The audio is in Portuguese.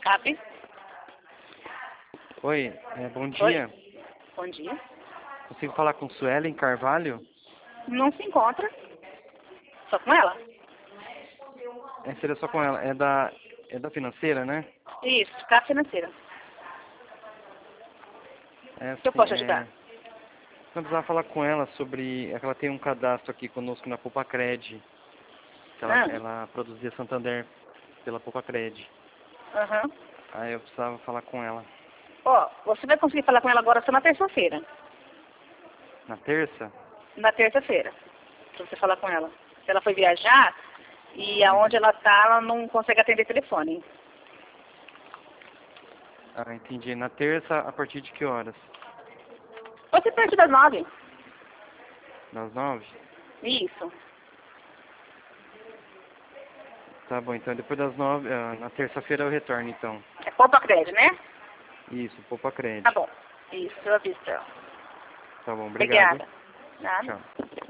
Cap? Oi, bom dia. Oi. Bom dia. Consigo falar com Suelen Carvalho? Não se encontra. Só com ela? Seria só com ela. É da financeira, né? Isso, Cap Financeira. Que eu posso ajudar? Eu precisava falar com ela sobre... É que ela tem um cadastro aqui conosco na Poupa-Cred. Ela produzia Santander pela Poupa-Cred. Aham. Aí eu precisava falar com ela. Ó, você vai conseguir falar com ela agora só na terça-feira. Na terça? Na terça-feira. Pra você falar com ela. Se ela foi viajar e aonde ela tá, ela não consegue atender telefone. Ah, entendi. Na terça, a partir de que horas? Pode ser perto das 9. Das 9? Isso. Tá bom, então depois das 9, na terça-feira eu retorno, então. É Poupa-Cred, né? Isso, Poupa-Cred. Tá bom. Isso, eu aviso pra ela. Tá bom, obrigado. Obrigada. Nada. Tchau.